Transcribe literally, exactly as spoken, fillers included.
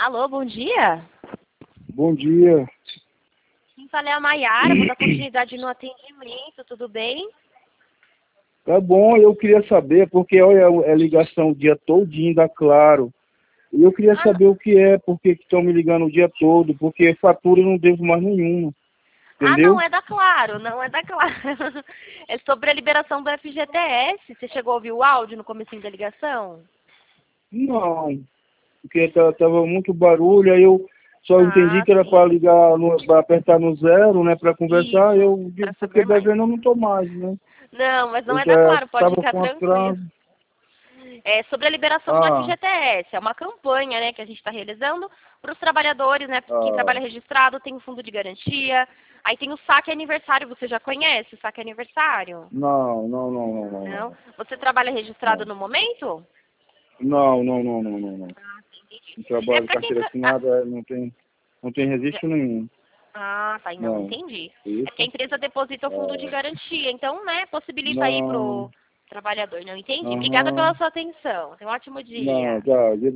Alô, bom dia. Bom dia. Quem fala é a Maiara, vou dar continuidade no atendimento, tudo bem? Tá bom, eu queria saber, porque olha, é ligação o dia todinho da Claro. E eu queria Ah, saber o que é, por que estão me ligando o dia todo, porque fatura eu não devo mais nenhuma. ah, Entendeu? não é da Claro, não é da Claro. É sobre a liberação do F G T S. Você chegou a ouvir o áudio no comecinho da ligação? Não, porque tá- tava muito barulho, aí eu só entendi Ah, que era sim. para ligar, para apertar no zero, né, para conversar, Isso, eu para digo, porque saber mais. devendo eu não tô mais, né? Não, mas não Eu é da já Claro, pode estava ficar com tranquilo. atraso. É sobre a liberação do Ah, F G T S. É uma campanha, né, que a gente está realizando para os trabalhadores, né? Quem ah, trabalha registrado tem o fundo de garantia. Aí tem o saque aniversário. Você já conhece o saque aniversário? não, não, não, não, não, Não? não. Você trabalha registrado Não, no momento? não, não, não, não, não, não. Não É trabalho para quem... carteira tra- ah, assinada, não tem, não tem já- registro nenhum. ah, tá. Não, Não. entendi. É que a Isso? empresa deposita o fundo de Ah, garantia. Então, né, possibilita aí não. pro trabalhador. Não entendi. Obrigada pela Aham. sua atenção. Tenha um ótimo Não, dia. tá.